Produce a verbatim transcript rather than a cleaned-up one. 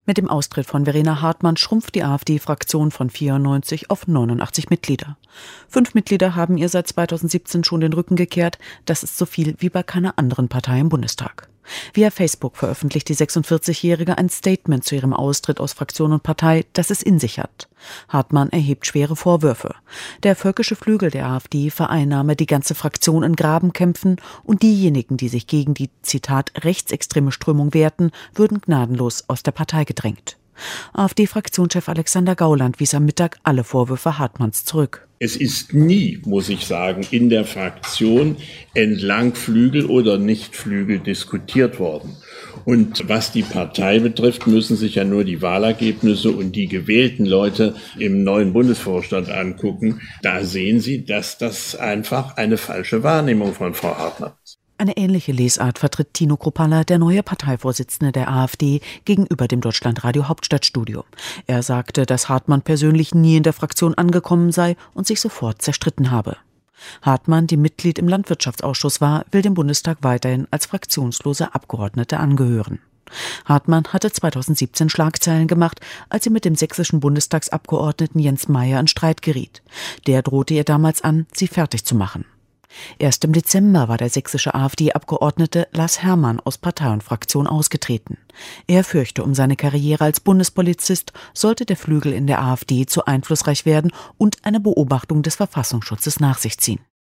Mit dem Austritt von Verena Hartmann schrumpft die AfD-Fraktion von vierundneunzig auf neunundachtzig Mitglieder. Fünf Mitglieder haben ihr seit zweitausendsiebzehn schon den Rücken gekehrt. Das ist so viel wie bei keiner anderen Partei im Bundestag. Via Facebook veröffentlicht die sechsundvierzigjährige ein Statement zu ihrem Austritt aus Fraktion und Partei, das es in sich hat. Hartmann erhebt schwere Vorwürfe. Der völkische Flügel der AfD vereinnahme die ganze Fraktion in Grabenkämpfen und diejenigen, die sich gegen die, Zitat, rechtsextreme Strömung wehrten, würden gnadenlos aus der Partei gedrängt. AfD-Fraktionschef Alexander Gauland wies am Mittag alle Vorwürfe Hartmanns zurück. Es ist nie, muss ich sagen, in der Fraktion entlang Flügel oder Nicht-Flügel diskutiert worden. Und was die Partei betrifft, müssen sich ja nur die Wahlergebnisse und die gewählten Leute im neuen Bundesvorstand angucken. Da sehen Sie, dass das einfach eine falsche Wahrnehmung von Frau Hartmann ist. Eine ähnliche Lesart vertritt Tino Kruppalla, der neue Parteivorsitzende der AfD, gegenüber dem Deutschlandradio Hauptstadtstudio. Er sagte, dass Hartmann persönlich nie in der Fraktion angekommen sei und sich sofort zerstritten habe. Hartmann, die Mitglied im Landwirtschaftsausschuss war, will dem Bundestag weiterhin als fraktionslose Abgeordnete angehören. Hartmann hatte zweitausendsiebzehn Schlagzeilen gemacht, als sie mit dem sächsischen Bundestagsabgeordneten Jens Meyer in Streit geriet. Der drohte ihr damals an, sie fertig zu machen. Erst im Dezember war der sächsische AfD-Abgeordnete Lars Herrmann aus Partei und Fraktion ausgetreten. Er fürchte um seine Karriere als Bundespolizist, sollte der Flügel in der AfD zu einflussreich werden und eine Beobachtung des Verfassungsschutzes nach sich ziehen.